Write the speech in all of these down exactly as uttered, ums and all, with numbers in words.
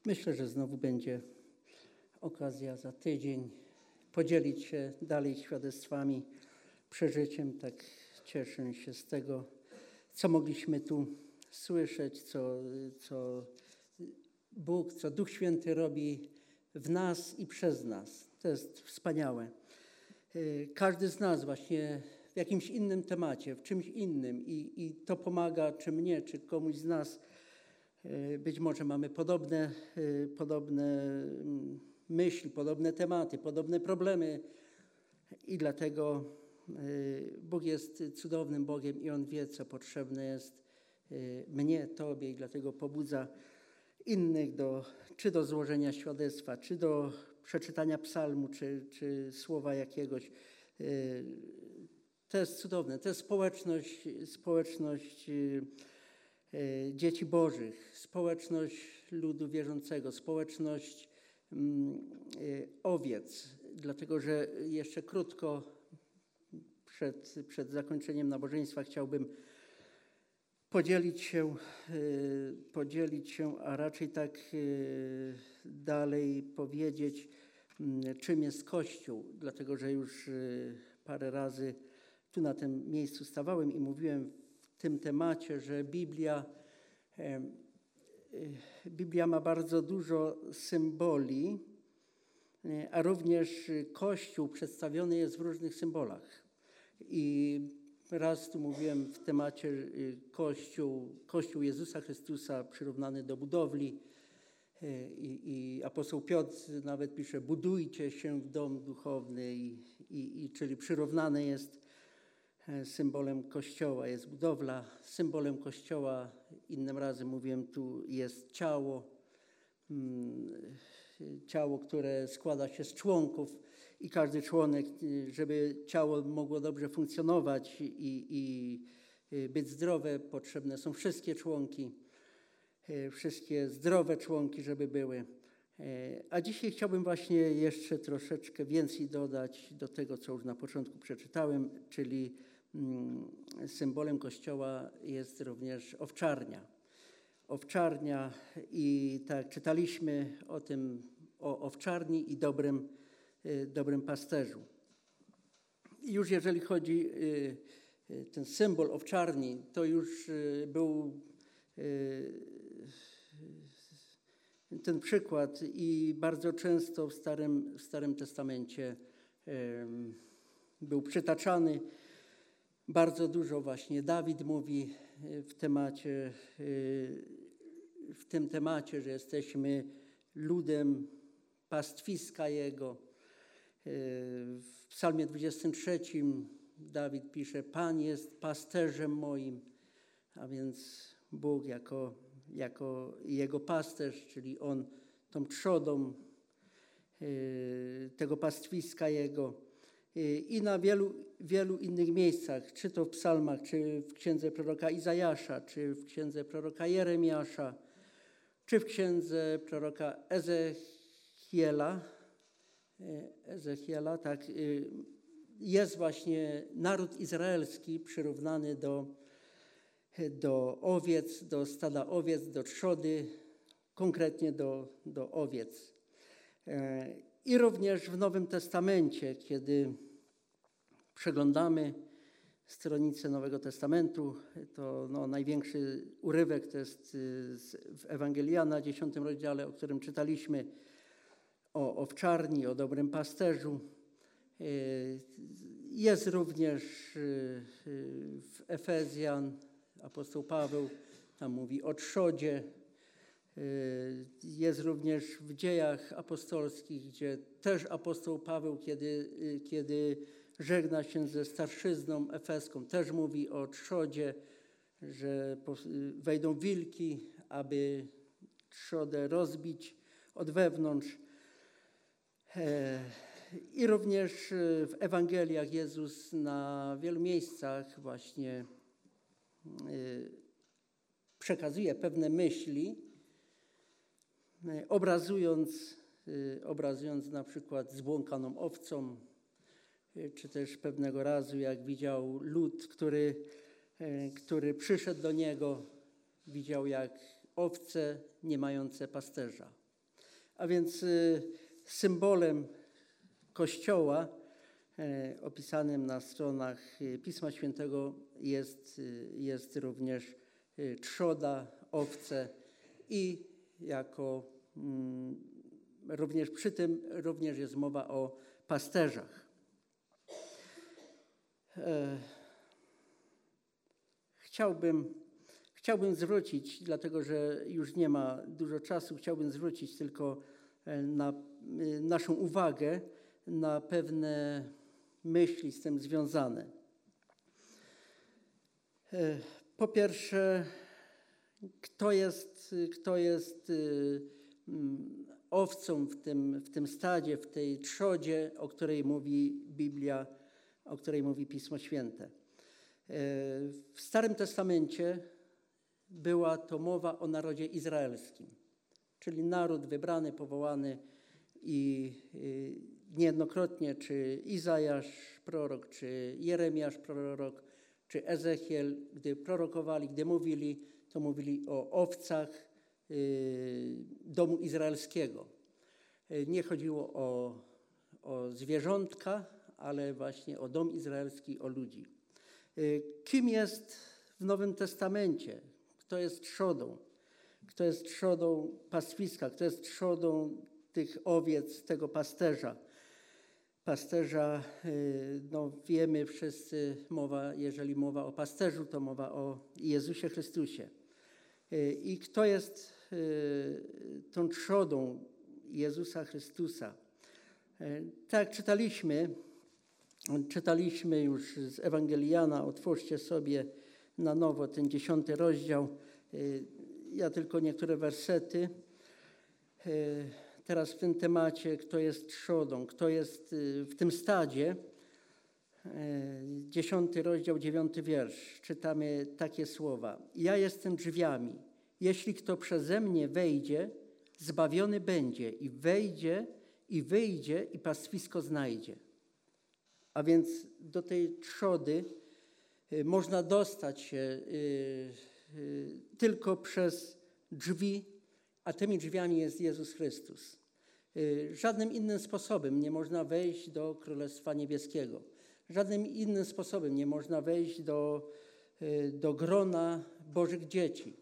Myślę, że znowu będzie okazja za tydzień podzielić się dalej świadectwami, przeżyciem. Tak cieszę się z tego, co mogliśmy tu słyszeć, co, co Bóg, co Duch Święty robi w nas i przez nas. To jest wspaniałe. Każdy z nas właśnie w jakimś innym temacie, w czymś innym i, i to pomaga, czy mnie, czy komuś z nas. Być może mamy podobne, podobne myśli, podobne tematy, podobne problemy i dlatego Bóg jest cudownym Bogiem i On wie, co potrzebne jest mnie, Tobie i dlatego pobudza innych do, czy do złożenia świadectwa, czy do przeczytania psalmu, czy, czy słowa jakiegoś. To jest cudowne. To jest społeczność, społeczność dzieci Bożych, społeczność ludu wierzącego, społeczność owiec. Dlatego, że jeszcze krótko przed, przed zakończeniem nabożeństwa chciałbym podzielić się, podzielić się, a raczej tak dalej powiedzieć, czym jest Kościół. Dlatego, że już parę razy tu na tym miejscu stawałem i mówiłem w tym temacie, że Biblia, Biblia ma bardzo dużo symboli, a również Kościół przedstawiony jest w różnych symbolach. I raz tu mówiłem w temacie Kościół, Kościół Jezusa Chrystusa przyrównany do budowli i, i apostoł Piotr nawet pisze, budujcie się w dom duchowny, i, i, i, czyli przyrównany jest symbolem Kościoła, jest budowla, symbolem Kościoła, innym razem mówiłem, tu jest ciało, ciało, które składa się z członków i każdy członek, żeby ciało mogło dobrze funkcjonować i, i być zdrowe, potrzebne są wszystkie członki, wszystkie zdrowe członki, żeby były. A dzisiaj chciałbym właśnie jeszcze troszeczkę więcej dodać do tego, co już na początku przeczytałem, czyli symbolem Kościoła jest również owczarnia. Owczarnia i tak czytaliśmy o tym, o owczarni i dobrym, dobrym pasterzu. I już jeżeli chodzi ten symbol owczarni, to już był ten przykład i bardzo często w Starym, w Starym Testamencie był przytaczany. Bardzo dużo właśnie Dawid mówi w temacie, w tym temacie, że jesteśmy ludem pastwiska Jego. W psalmie dwudziestym trzecim Dawid pisze, Pan jest pasterzem moim, a więc Bóg jako, jako Jego pasterz, czyli On tą trzodą tego pastwiska Jego. I na wielu, wielu innych miejscach, czy to w psalmach, czy w księdze proroka Izajasza, czy w księdze proroka Jeremiasza, czy w księdze proroka Ezechiela, Ezechiela, tak, jest właśnie naród izraelski przyrównany do, do owiec, do stada owiec, do trzody, konkretnie do, do owiec. I również w Nowym Testamencie, kiedy przeglądamy stronnicę Nowego Testamentu, to no, największy urywek to jest w Ewangelii Jana, dziesiątym rozdziale, o którym czytaliśmy, o owczarni, o dobrym pasterzu. Jest również w Efezjan, apostoł Paweł tam mówi o trzodzie. Jest również w Dziejach Apostolskich, gdzie też apostoł Paweł, kiedy, kiedy żegna się ze starszyzną efeską, też mówi o trzodzie, że wejdą wilki, aby trzodę rozbić od wewnątrz. I również w Ewangeliach Jezus na wielu miejscach właśnie przekazuje pewne myśli, obrazując, obrazując na przykład zbłąkaną owcą, czy też pewnego razu, jak widział lud, który, który przyszedł do niego, widział jak owce nie mające pasterza. A więc symbolem Kościoła opisanym na stronach Pisma Świętego jest, jest również trzoda, owce i jako również przy tym również jest mowa o pasterzach. Chciałbym, chciałbym zwrócić, dlatego że już nie ma dużo czasu, chciałbym zwrócić tylko na naszą uwagę na pewne myśli z tym związane. Po pierwsze, kto jest, kto jest owcą w tym, w tym stadzie, w tej trzodzie, o której mówi Biblia, o której mówi Pismo Święte. W Starym Testamencie była to mowa o narodzie izraelskim, czyli naród wybrany, powołany i niejednokrotnie czy Izajasz prorok, czy Jeremiasz prorok, czy Ezechiel, gdy prorokowali, gdy mówili, to mówili o owcach domu izraelskiego. Nie chodziło o, o zwierzątka, ale właśnie o dom izraelski, o ludzi. Kim jest w Nowym Testamencie? Kto jest trzodą? Kto jest trzodą pastwiska? Kto jest trzodą tych owiec, tego pasterza? Pasterza, no wiemy wszyscy, mowa, jeżeli mowa o pasterzu, to mowa o Jezusie Chrystusie. I kto jest tą trzodą Jezusa Chrystusa? Tak czytaliśmy, czytaliśmy już z Ewangelii Jana, otwórzcie sobie na nowo ten dziesiąty rozdział. Ja tylko niektóre wersety. Teraz w tym temacie, kto jest trzodą, kto jest w tym stadzie. Dziesiąty rozdział, dziewiąty wiersz. Czytamy takie słowa. Ja jestem drzwiami. Jeśli kto przeze mnie wejdzie, zbawiony będzie i wejdzie i wyjdzie i pastwisko znajdzie. A więc do tej trzody można dostać się tylko przez drzwi, a tymi drzwiami jest Jezus Chrystus. Żadnym innym sposobem nie można wejść do Królestwa Niebieskiego. Żadnym innym sposobem nie można wejść do, do grona Bożych dzieci.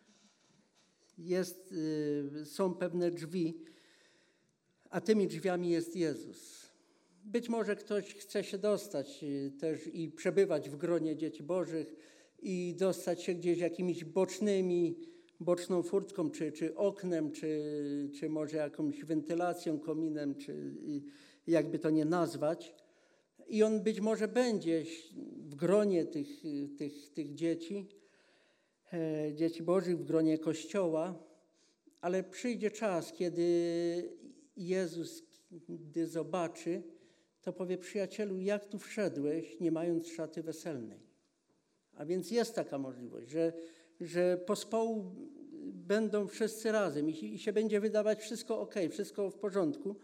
Jest, są pewne drzwi, a tymi drzwiami jest Jezus. Być może ktoś chce się dostać też i przebywać w gronie dzieci Bożych i dostać się gdzieś jakimiś bocznymi, boczną furtką, czy, czy oknem, czy, czy może jakąś wentylacją, kominem, czy jakby to nie nazwać. I on być może będzie w gronie tych, tych, tych dzieci, dzieci Bożych, w gronie Kościoła, ale przyjdzie czas, kiedy Jezus, gdy zobaczy, to powie: przyjacielu, jak tu wszedłeś, nie mając szaty weselnej? A więc jest taka możliwość, że, że pospołu będą wszyscy razem i, i się będzie wydawać wszystko ok, wszystko w porządku.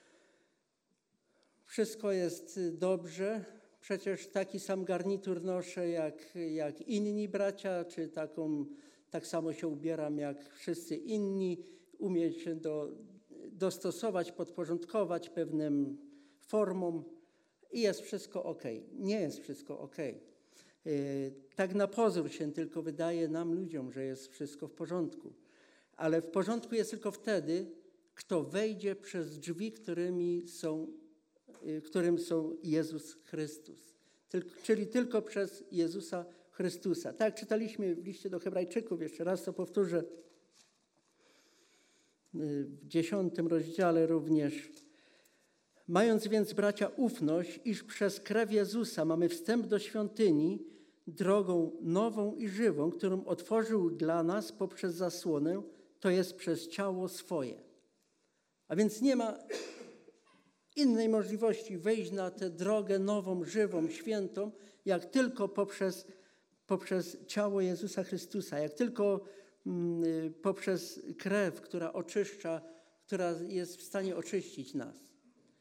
Wszystko jest dobrze. Przecież taki sam garnitur noszę jak, jak inni bracia, czy taką, tak samo się ubieram jak wszyscy inni. Umiem się do, dostosować, podporządkować pewnym formom i jest wszystko ok. Nie jest wszystko ok. Tak na pozór się tylko wydaje nam, ludziom, że jest wszystko w porządku. Ale w porządku jest tylko wtedy, kto wejdzie przez drzwi, którymi są, którym są Jezus Chrystus. Czyli tylko przez Jezusa Chrystusa. Tak czytaliśmy w liście do Hebrajczyków, jeszcze raz to powtórzę, w dziesiątym rozdziale również. Mając więc, bracia, ufność, iż przez krew Jezusa mamy wstęp do świątyni drogą nową i żywą, którą otworzył dla nas poprzez zasłonę, to jest przez ciało swoje. A więc nie ma innej możliwości wejść na tę drogę nową, żywą, świętą, jak tylko poprzez, poprzez ciało Jezusa Chrystusa, jak tylko mm, poprzez krew, która oczyszcza, która jest w stanie oczyścić nas.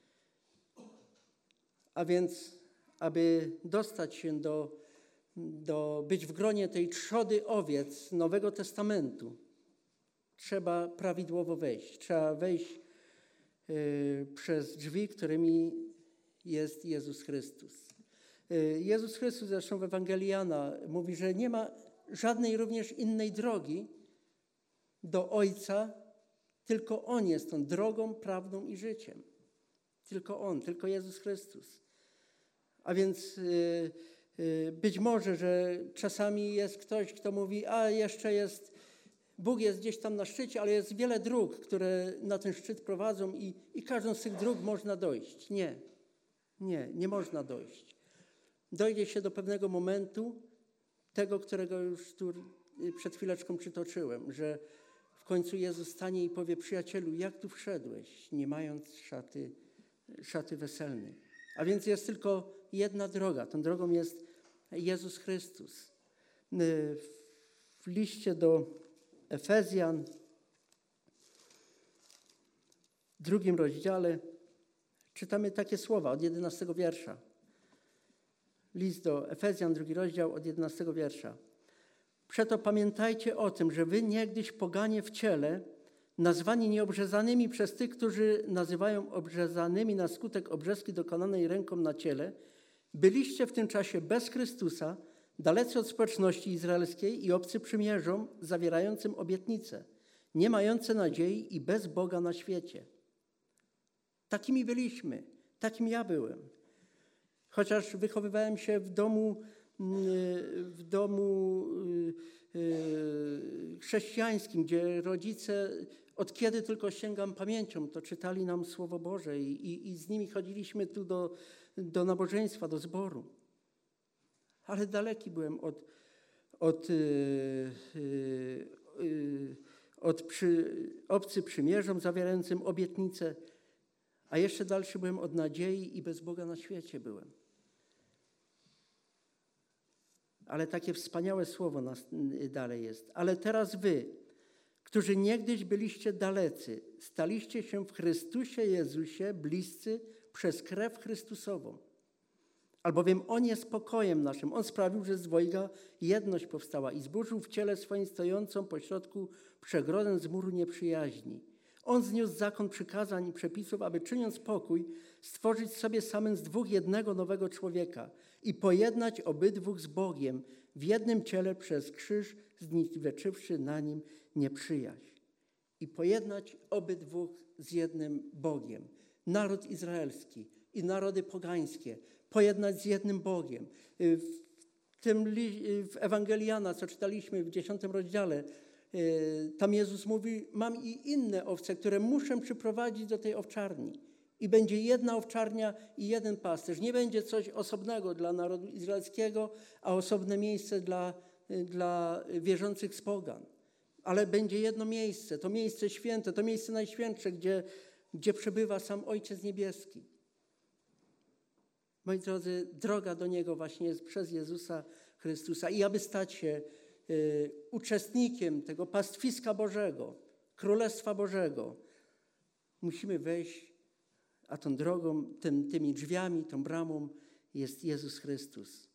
A więc, aby dostać się do, do być w gronie tej trzody owiec Nowego Testamentu, trzeba prawidłowo wejść. Trzeba wejść y, przez drzwi, którymi jest Jezus Chrystus. Y, Jezus Chrystus zresztą w Ewangelii Jana mówi, że nie ma żadnej również innej drogi do Ojca, tylko On jest tą drogą, prawdą i życiem. Tylko On, tylko Jezus Chrystus. A więc y, y, być może, że czasami jest ktoś, kto mówi, a jeszcze jest, Bóg jest gdzieś tam na szczycie, ale jest wiele dróg, które na ten szczyt prowadzą i, i każdą z tych dróg można dojść. Nie, nie, nie można dojść. Dojdzie się do pewnego momentu, tego, którego już tu przed chwileczką przytoczyłem, że w końcu Jezus stanie i powie, przyjacielu, jak tu wszedłeś, nie mając szaty, szaty weselnej. A więc jest tylko jedna droga. Tą drogą jest Jezus Chrystus. W liście do Efezjan, w drugim rozdziale, czytamy takie słowa od jedenastego wiersza. List do Efezjan, drugi rozdział, od jedenastego wiersza. Przeto pamiętajcie o tym, że wy niegdyś poganie w ciele, nazwani nieobrzezanymi przez tych, którzy nazywają obrzezanymi na skutek obrzezki dokonanej ręką na ciele, byliście w tym czasie bez Chrystusa, dalecy od społeczności izraelskiej i obcy przymierzom zawierającym obietnice, nie mające nadziei i bez Boga na świecie. Takimi byliśmy, takim ja byłem. Chociaż wychowywałem się w domu, w domu chrześcijańskim, gdzie rodzice, od kiedy tylko sięgam pamięcią, to czytali nam Słowo Boże i, i, i z nimi chodziliśmy tu do, do nabożeństwa, do zboru. Ale daleki byłem od, od, yy, yy, od przy, obcy przymierzom zawierającym obietnice, a jeszcze dalszy byłem od nadziei i bez Boga na świecie byłem. Ale takie wspaniałe słowo nas, dalej jest. Ale teraz wy, którzy niegdyś byliście dalecy, staliście się w Chrystusie Jezusie bliscy przez krew Chrystusową. Albowiem On jest pokojem naszym. On sprawił, że z dwojga jedność powstała i zburzył w ciele swoim stojącą pośrodku przegrodę z muru nieprzyjaźni. On zniósł zakon przykazań i przepisów, aby czyniąc pokój, stworzyć sobie samym z dwóch jednego nowego człowieka i pojednać obydwóch z Bogiem w jednym ciele przez krzyż, zniweczywszy na nim nieprzyjaźń. I pojednać obydwóch z jednym Bogiem. Naród izraelski i narody pogańskie pojednać z jednym Bogiem. W tym w Ewangelii Jana, co czytaliśmy w dziesiątym rozdziale, tam Jezus mówi, mam i inne owce, które muszę przyprowadzić do tej owczarni. I będzie jedna owczarnia i jeden pasterz. Nie będzie coś osobnego dla narodu izraelskiego, a osobne miejsce dla, dla wierzących z pogan. Ale będzie jedno miejsce, to miejsce święte, to miejsce najświętsze, gdzie, gdzie przebywa sam Ojciec Niebieski. Moi drodzy, droga do Niego właśnie jest przez Jezusa Chrystusa. I aby stać się y, uczestnikiem tego pastwiska Bożego, Królestwa Bożego, musimy wejść, a tą drogą, tym, tymi drzwiami, tą bramą jest Jezus Chrystus.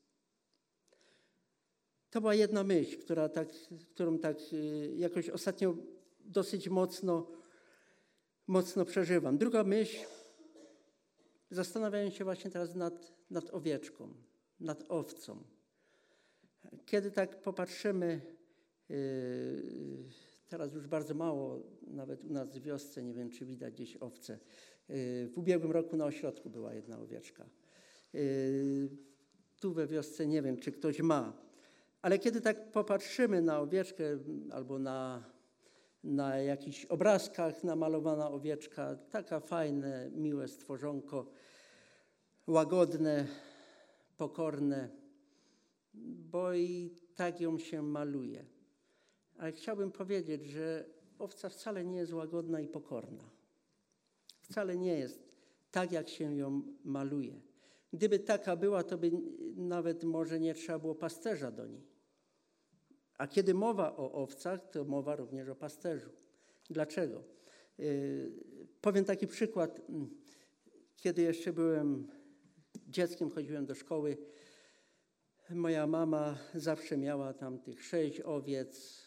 To była jedna myśl, która tak, którą tak y, jakoś ostatnio dosyć mocno, mocno przeżywam. Druga myśl, zastanawiam się właśnie teraz nad, nad owieczką, nad owcą. Kiedy tak popatrzymy, yy, teraz już bardzo mało, nawet u nas w wiosce, nie wiem, czy widać gdzieś owce. Yy, w ubiegłym roku na ośrodku była jedna owieczka. Yy, tu we wiosce nie wiem, czy ktoś ma. Ale kiedy tak popatrzymy na owieczkę albo na, na jakichś obrazkach namalowana owieczka, taka fajne, miłe stworzonko, łagodne, pokorne, bo i tak ją się maluje. Ale chciałbym powiedzieć, że owca wcale nie jest łagodna i pokorna. Wcale nie jest tak, jak się ją maluje. Gdyby taka była, to by nawet może nie trzeba było pasterza do niej. A kiedy mowa o owcach, to mowa również o pasterzu. Dlaczego? Yy, powiem taki przykład. Kiedy jeszcze byłem dzieckiem, chodziłem do szkoły, moja mama zawsze miała tam tych sześć owiec.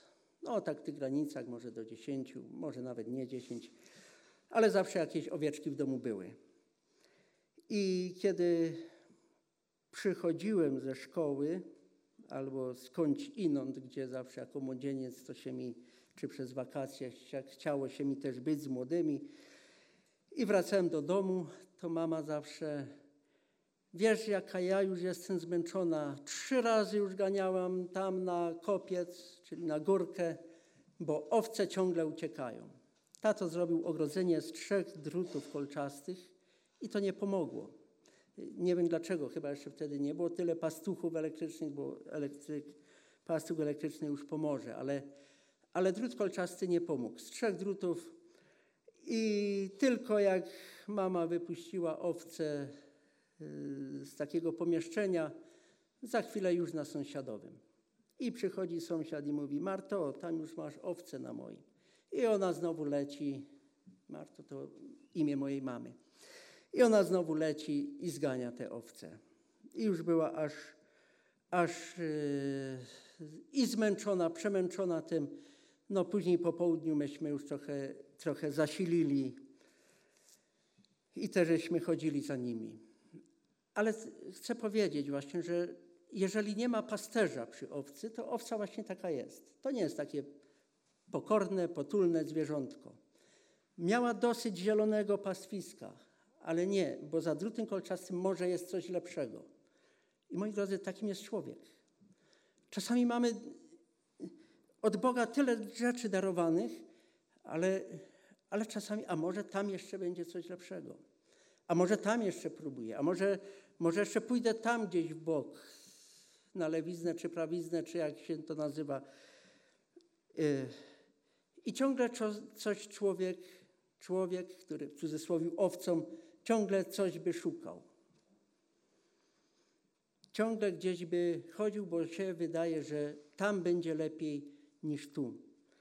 No tak w tych granicach może do dziesięciu, może nawet nie dziesięć, ale zawsze jakieś owieczki w domu były. I kiedy przychodziłem ze szkoły albo skądś inąd, gdzie zawsze jako młodzieniec to się mi, czy przez wakacje chciało się mi też być z młodymi i wracałem do domu, to mama zawsze: wiesz, jaka ja już jestem zmęczona, trzy razy już ganiałam tam na kopiec, czyli na górkę, bo owce ciągle uciekają. Tato zrobił ogrodzenie z trzech drutów kolczastych i to nie pomogło. Nie wiem dlaczego, chyba jeszcze wtedy nie było tyle pastuchów elektrycznych, bo elektryk, pastuch elektryczny już pomoże, ale, ale drut kolczasty nie pomógł. Z trzech drutów i tylko jak mama wypuściła owce z takiego pomieszczenia, za chwilę już na sąsiadowym. I przychodzi sąsiad i mówi: Marto, tam już masz owce na moim. I ona znowu leci, Marto to imię mojej mamy. I ona znowu leci i zgania te owce. I już była aż, aż yy, i zmęczona, przemęczona tym. No później po południu myśmy już trochę, trochę zasilili i też żeśmy chodzili za nimi. Ale chcę powiedzieć właśnie, że jeżeli nie ma pasterza przy owcy, to owca właśnie taka jest. To nie jest takie pokorne, potulne zwierzątko. Miała dosyć zielonego pastwiska, ale nie, bo za drutem kolczastym może jest coś lepszego. I moi drodzy, takim jest człowiek. Czasami mamy od Boga tyle rzeczy darowanych, ale, ale czasami, a może tam jeszcze będzie coś lepszego. A może tam jeszcze próbuję, a może, może jeszcze pójdę tam gdzieś w bok, na lewiznę czy prawiznę, czy jak się to nazywa. I ciągle coś człowiek, człowiek, który w cudzysłowie owcą, ciągle coś by szukał. Ciągle gdzieś by chodził, bo się wydaje, że tam będzie lepiej niż tu.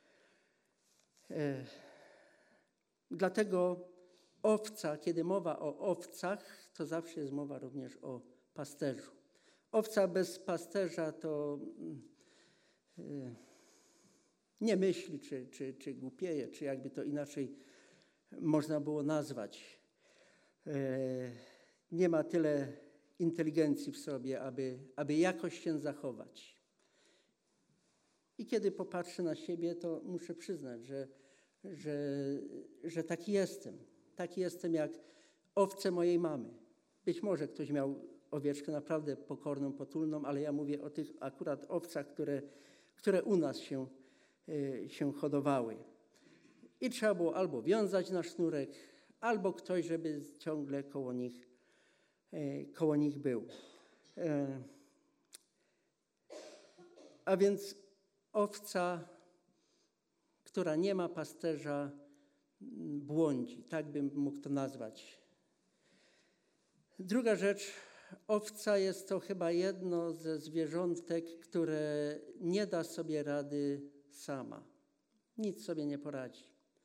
Dlatego owca, kiedy mowa o owcach, to zawsze jest mowa również o pasterzu. Owca bez pasterza to yy, nie myśli, czy, czy, czy głupieje, czy jakby to inaczej można było nazwać. Yy, nie ma tyle inteligencji w sobie, aby, aby jakoś się zachować. I kiedy popatrzę na siebie, to muszę przyznać, że, że, że taki jestem. Taki jestem jak owce mojej mamy. Być może ktoś miał owieczkę naprawdę pokorną, potulną, ale ja mówię o tych akurat owcach, które, które u nas się, y, się hodowały. I trzeba było albo wiązać na sznurek, albo ktoś, żeby ciągle koło nich, y, koło nich był. Y, a więc owca, która nie ma pasterza, błądzi, tak bym mógł to nazwać. Druga rzecz, owca jest to chyba jedno ze zwierzątek, które nie da sobie rady sama. Nic sobie nie poradzi.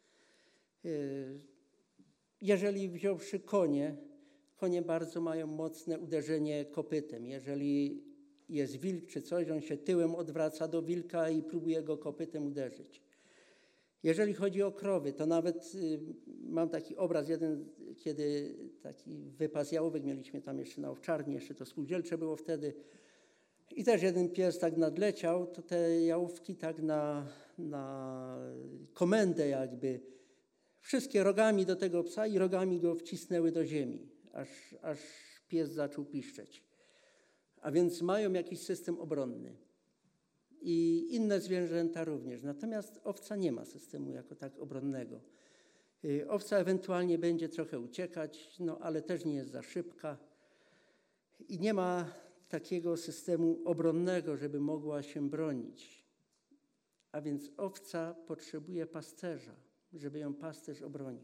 Jeżeli wziąwszy konie, konie bardzo mają mocne uderzenie kopytem. Jeżeli jest wilk czy coś, on się tyłem odwraca do wilka i próbuje go kopytem uderzyć. Jeżeli chodzi o krowy, to nawet y, mam taki obraz jeden, kiedy taki wypas jałówek mieliśmy tam jeszcze na owczarni, jeszcze to spółdzielcze było wtedy. I też jeden pies tak nadleciał, to te jałówki tak na, na komendę jakby, wszystkie rogami do tego psa i rogami go wcisnęły do ziemi, aż, aż pies zaczął piszczeć. A więc mają jakiś system obronny. I inne zwierzęta również. Natomiast owca nie ma systemu jako tak obronnego. Owca ewentualnie będzie trochę uciekać, no ale też nie jest za szybka. I nie ma takiego systemu obronnego, żeby mogła się bronić. A więc owca potrzebuje pasterza, żeby ją pasterz obronił.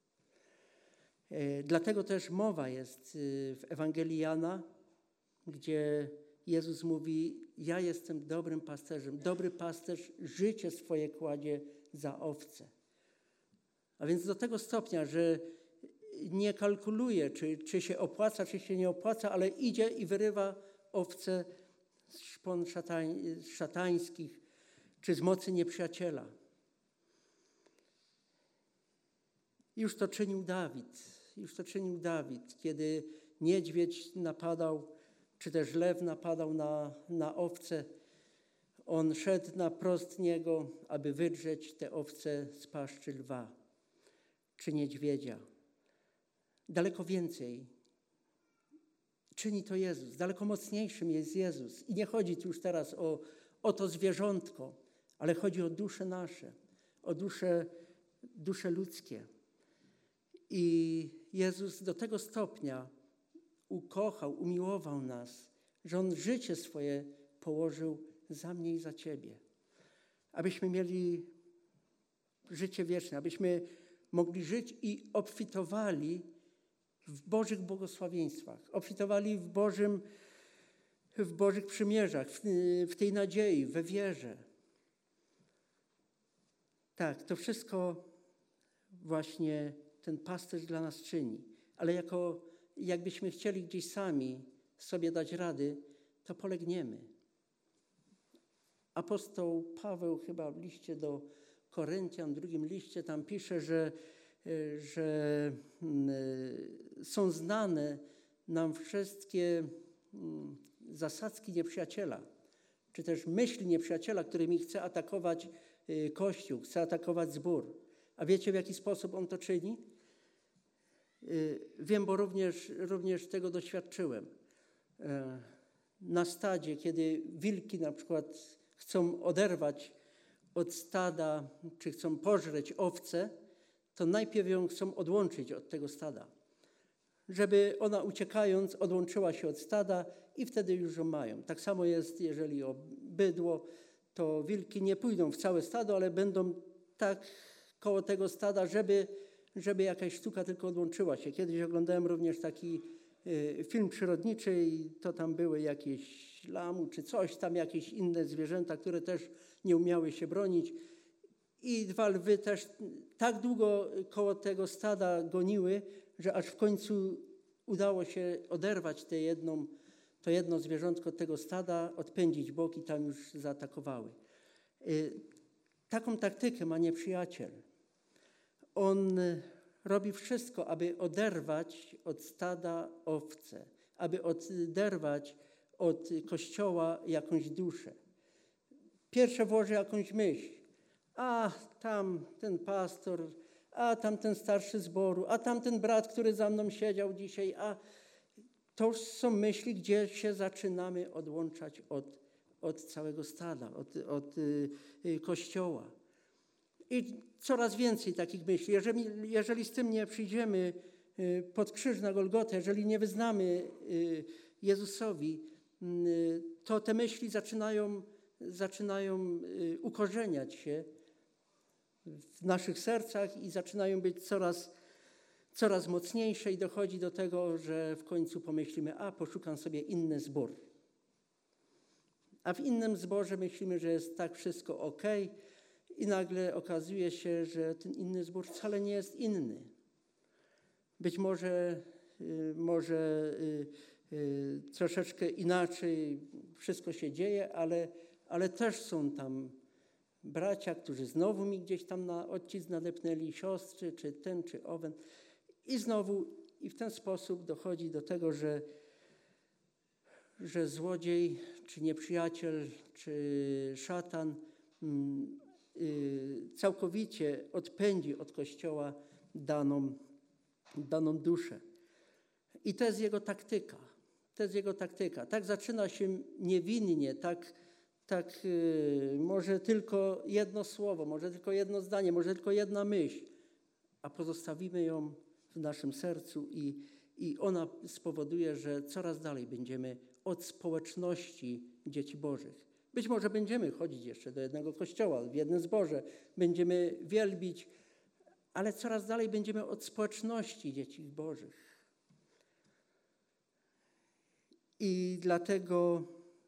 Dlatego też mowa jest w Ewangelii Jana, gdzie Jezus mówi: ja jestem dobrym pasterzem. Dobry pasterz życie swoje kładzie za owce. A więc do tego stopnia, że nie kalkuluje, czy, czy się opłaca, czy się nie opłaca, ale idzie i wyrywa owce z szpon szatań, szatańskich, czy z mocy nieprzyjaciela. Już to czynił Dawid. Już to czynił Dawid, kiedy niedźwiedź napadał, czy też lew napadał na, na owce. On szedł naprost niego, aby wydrzeć te owce z paszczy lwa czy niedźwiedzia. Daleko więcej czyni to Jezus. Daleko mocniejszym jest Jezus. I nie chodzi tu już teraz o, o to zwierzątko, ale chodzi o dusze nasze, o dusze, dusze ludzkie. I Jezus do tego stopnia ukochał, umiłował nas, że On życie swoje położył za mnie i za ciebie. Abyśmy mieli życie wieczne, abyśmy mogli żyć i obfitowali w Bożych błogosławieństwach, obfitowali w, Bożym, w Bożych przymierzach, w, w tej nadziei, we wierze. Tak, to wszystko właśnie ten pasterz dla nas czyni. Ale jako, jakbyśmy chcieli gdzieś sami sobie dać rady, to polegniemy. Apostoł Paweł chyba w liście do Koryntian, w drugim liście, tam pisze, że, że są znane nam wszystkie zasadzki nieprzyjaciela, czy też myśli nieprzyjaciela, którymi chce atakować Kościół, chce atakować zbór. A wiecie, w jaki sposób on to czyni? Wiem, bo również, również tego doświadczyłem. Na stadzie, kiedy wilki na przykład chcą oderwać od stada, czy chcą pożreć owcę, to najpierw ją chcą odłączyć od tego stada, żeby ona uciekając odłączyła się od stada i wtedy już ją mają. Tak samo jest, jeżeli o bydło, to wilki nie pójdą w całe stado, ale będą tak koło tego stada, żeby, żeby jakaś sztuka tylko odłączyła się. Kiedyś oglądałem również taki y, film przyrodniczy i to tam były jakieś lamu czy coś, tam jakieś inne zwierzęta, które też nie umiały się bronić. I dwa lwy też tak długo koło tego stada goniły, że aż w końcu udało się oderwać tę jedną, to jedno zwierzątko od tego stada, odpędzić bok i tam już zaatakowały. Y, taką taktykę ma nieprzyjaciel. On robi wszystko, aby oderwać od stada owce, aby oderwać od Kościoła jakąś duszę. Pierwsze włoży jakąś myśl. A tam ten pastor, a tam ten starszy zboru, a tam ten brat, który za mną siedział dzisiaj, a to już są myśli, gdzie się zaczynamy odłączać od, od całego stada, od, od y, y, Kościoła. I coraz więcej takich myśli. Jeżeli, jeżeli z tym nie przyjdziemy y, pod krzyż na Golgotę, jeżeli nie wyznamy y, Jezusowi, y, to te myśli zaczynają, zaczynają y, ukorzeniać się w naszych sercach i zaczynają być coraz, coraz mocniejsze i dochodzi do tego, że w końcu pomyślimy, a poszukam sobie inny zbór. A w innym zborze myślimy, że jest tak wszystko okej i nagle okazuje się, że ten inny zbór wcale nie jest inny. Być może, y, może y, y, troszeczkę inaczej wszystko się dzieje, ale, ale też są tam bracia, którzy znowu mi gdzieś tam na odcisk nadepnęli, siostry, czy ten, czy owen. I znowu, i w ten sposób dochodzi do tego, że, że złodziej, czy nieprzyjaciel, czy szatan mm, y, całkowicie odpędzi od Kościoła daną, daną duszę. I to jest jego taktyka. To jest jego taktyka. Tak zaczyna się niewinnie, tak Tak, y, może tylko jedno słowo, może tylko jedno zdanie, może tylko jedna myśl, a pozostawimy ją w naszym sercu i, i ona spowoduje, że coraz dalej będziemy od społeczności dzieci Bożych. Być może będziemy chodzić jeszcze do jednego kościoła, w jednym zborze, będziemy wielbić, ale coraz dalej będziemy od społeczności dzieci Bożych. I dlatego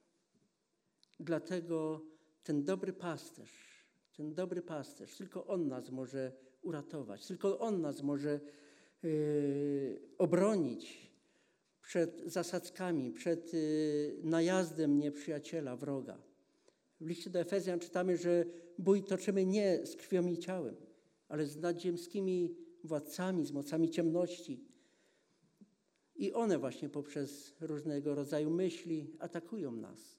Dlatego ten dobry pasterz, ten dobry pasterz, tylko On nas może uratować, tylko On nas może yy, obronić przed zasadzkami, przed yy, najazdem nieprzyjaciela, wroga. W liście do Efezjan czytamy, że bój toczymy nie z krwią i ciałem, ale z nadziemskimi władcami, z mocami ciemności. I one właśnie poprzez różnego rodzaju myśli atakują nas.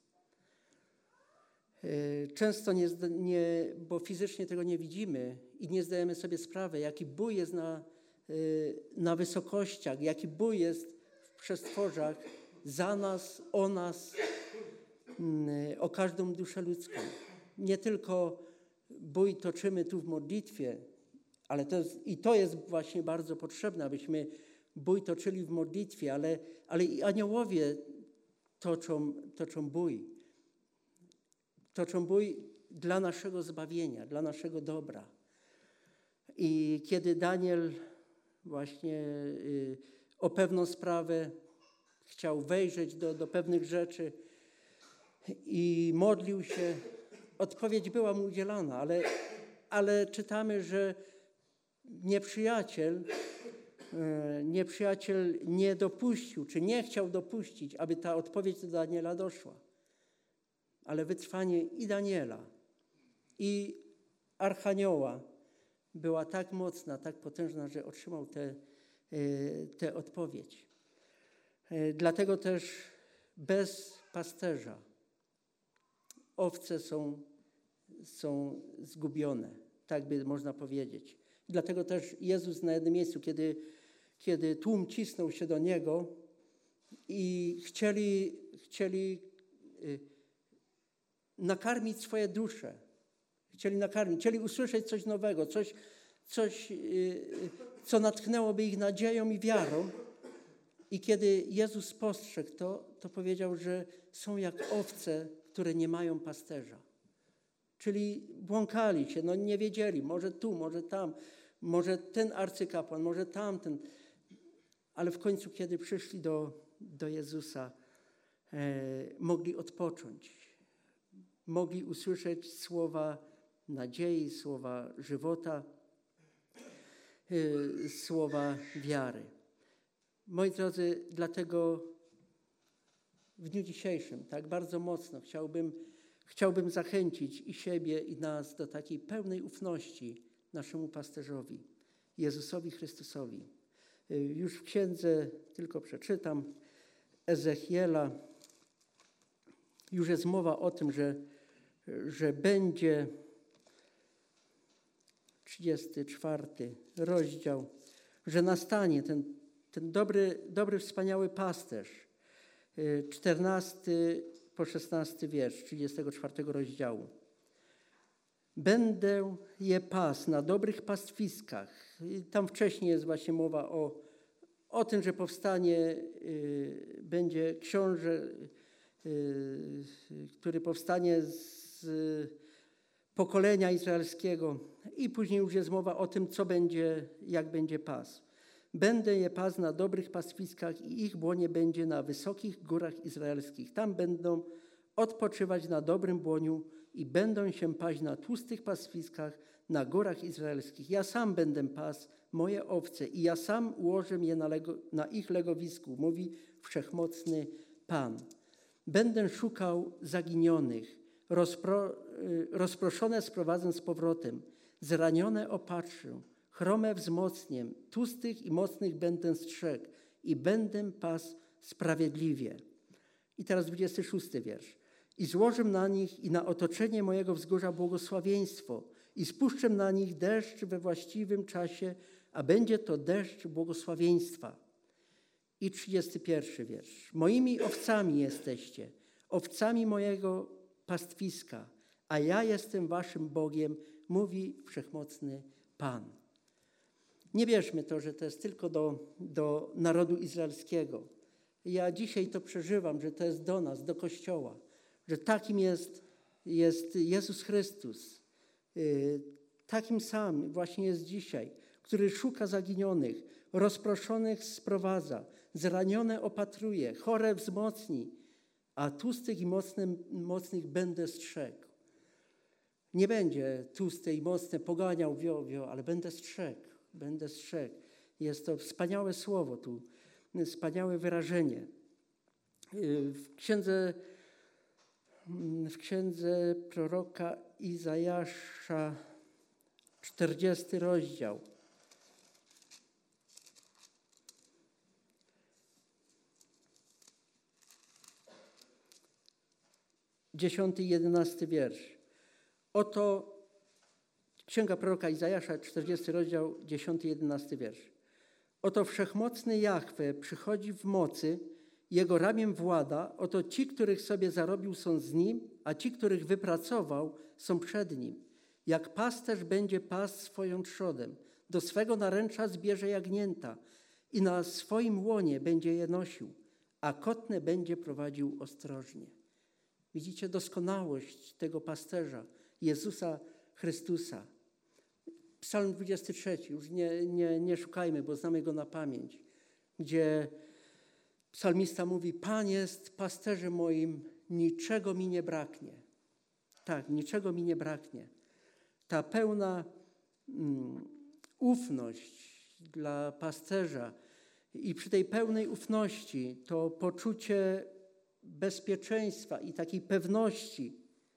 Często, nie, nie, bo fizycznie tego nie widzimy i nie zdajemy sobie sprawy, jaki bój jest na, na wysokościach, jaki bój jest w przestworzach za nas, o nas, o każdą duszę ludzką. Nie tylko bój toczymy tu w modlitwie, ale to jest, i to jest właśnie bardzo potrzebne, abyśmy bój toczyli w modlitwie, ale, ale i aniołowie toczą, toczą bój. Toczą bój dla naszego zbawienia, dla naszego dobra. I kiedy Daniel właśnie y, o pewną sprawę chciał wejrzeć do, do pewnych rzeczy i modlił się, odpowiedź była mu udzielana, ale, ale czytamy, że nieprzyjaciel, y, nieprzyjaciel nie dopuścił, czy nie chciał dopuścić, aby ta odpowiedź do Daniela doszła. Ale wytrwanie i Daniela, i Archanioła była tak mocna, tak potężna, że otrzymał tę te odpowiedź. Dlatego też bez pasterza owce są, są zgubione, tak by można powiedzieć. Dlatego też Jezus na jednym miejscu, kiedy, kiedy tłum cisnął się do Niego i chcieli, chcieli nakarmić swoje dusze. Chcieli nakarmić, chcieli usłyszeć coś nowego, coś, coś co natchnęłoby ich nadzieją i wiarą. I kiedy Jezus spostrzegł to, to powiedział, że są jak owce, które nie mają pasterza. Czyli błąkali się, no nie wiedzieli, może tu, może tam, może ten arcykapłan, może tamten. Ale w końcu, kiedy przyszli do, do Jezusa, e, mogli odpocząć. Mogli usłyszeć słowa nadziei, słowa żywota, yy, słowa wiary. Moi drodzy, dlatego w dniu dzisiejszym tak bardzo mocno chciałbym, chciałbym zachęcić i siebie, i nas do takiej pełnej ufności naszemu pasterzowi, Jezusowi Chrystusowi. Yy, już w księdze, tylko przeczytam, Ezechiela, już jest mowa o tym, że, że będzie trzydziesty czwarty rozdział, że nastanie ten, ten dobry, dobry, wspaniały pasterz. czternasty po szesnasty wiersz trzydziestego czwartego rozdziału. Będę je pas na dobrych pastwiskach. I tam wcześniej jest właśnie mowa o, o tym, że powstanie, y, będzie książę, który powstanie z pokolenia izraelskiego i później już jest mowa o tym, co będzie, jak będzie pas. Będę je pas na dobrych pastwiskach i ich błonie będzie na wysokich górach izraelskich. Tam będą odpoczywać na dobrym błoniu i będą się paść na tłustych pastwiskach na górach izraelskich. Ja sam będę pas moje owce i ja sam ułożę je na, lego, na ich legowisku, mówi Wszechmocny Pan. Będę szukał zaginionych, rozpro, rozproszone sprowadzę z powrotem, zranione opatrzę, chrome wzmocnię, tłustych i mocnych będę strzegł i będę pas sprawiedliwie. I teraz dwudziesty szósty wiersz. I złożę na nich i na otoczenie mojego wzgórza błogosławieństwo i spuszczę na nich deszcz we właściwym czasie, a będzie to deszcz błogosławieństwa. I trzydziesty pierwszy wiersz. Moimi owcami jesteście, owcami mojego pastwiska, a ja jestem waszym Bogiem, mówi Wszechmocny Pan. Nie bierzmy to, że to jest tylko do, do narodu izraelskiego. Ja dzisiaj to przeżywam, że to jest do nas, do Kościoła, że takim jest, jest Jezus Chrystus. Yy, takim samym właśnie jest dzisiaj, który szuka zaginionych, rozproszonych sprowadza, zranione opatruje, chore wzmocni, a tłustych i mocnym, mocnych będę strzegł. Nie będzie tłuste i mocne poganiał wio, wio, ale będę strzegł, będę strzegł. Jest to wspaniałe słowo tu, wspaniałe wyrażenie. W księdze w księdze proroka Izajasza, czterdziesty rozdział. Dziesiąty i jedenasty wiersz. Oto księga proroka Izajasza, czterdziesty rozdział, dziesiąty i jedenasty wiersz. Oto wszechmocny Jahwe przychodzi w mocy, jego ramię włada. Oto ci, których sobie zarobił, są z nim, a ci, których wypracował, są przed nim. Jak pasterz będzie pasł swoją trzodem, do swego naręcza zbierze jagnięta i na swoim łonie będzie je nosił, a kotne będzie prowadził ostrożnie. Widzicie doskonałość tego pasterza, Jezusa Chrystusa. Psalm dwudziesty trzeci, już nie, nie, nie szukajmy, bo znamy go na pamięć, gdzie psalmista mówi: Pan jest pasterzem moim, niczego mi nie braknie. Tak, niczego mi nie braknie. Ta pełna um, ufność dla pasterza i przy tej pełnej ufności to poczucie bezpieczeństwa i takiej pewności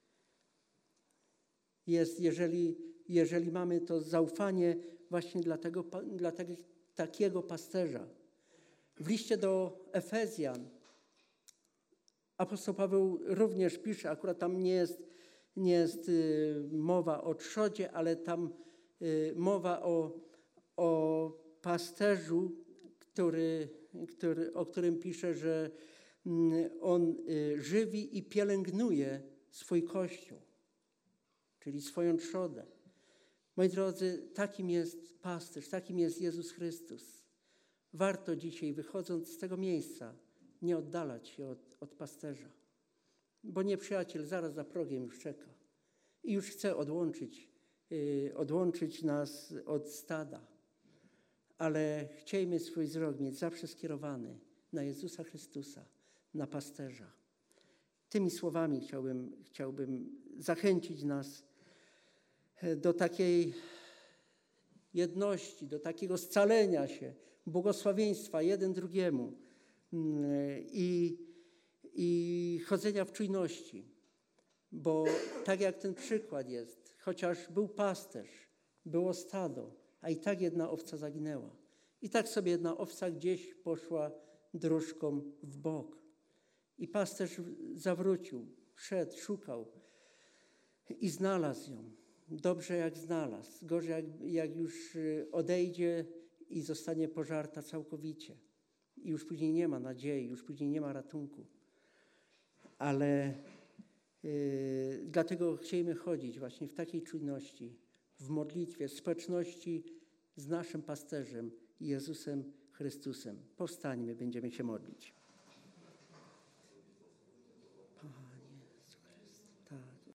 jest, jeżeli, jeżeli mamy to zaufanie właśnie dla, tego, dla tego, takiego pasterza. W liście do Efezjan apostoł Paweł również pisze, akurat tam nie jest, nie jest y, mowa o trzodzie, ale tam y, mowa o, o pasterzu, który, który, o którym pisze, że y, on y, żywi i pielęgnuje swój Kościół, czyli swoją trzodę. Moi drodzy, takim jest pasterz, takim jest Jezus Chrystus. Warto dzisiaj, wychodząc z tego miejsca, nie oddalać się od, od pasterza, bo nieprzyjaciel zaraz za progiem już czeka i już chce odłączyć, yy, odłączyć nas od stada. Ale chciejmy swój wzrok mieć zawsze skierowany na Jezusa Chrystusa, na pasterza. Tymi słowami chciałbym, chciałbym zachęcić nas do takiej jedności, do takiego scalenia się, błogosławieństwa jeden drugiemu i, i chodzenia w czujności. Bo tak jak ten przykład jest, chociaż był pasterz, było stado, a i tak jedna owca zaginęła. I tak sobie jedna owca gdzieś poszła dróżką w bok. I pasterz zawrócił, szedł, szukał i znalazł ją. Dobrze jak znalazł, gorzej jak, jak już odejdzie i zostanie pożarta całkowicie. I już później nie ma nadziei, już później nie ma ratunku. Ale yy, dlatego chcielibyśmy chodzić właśnie w takiej czujności, w modlitwie, w społeczności z naszym pasterzem, Jezusem Chrystusem. Powstańmy, będziemy się modlić.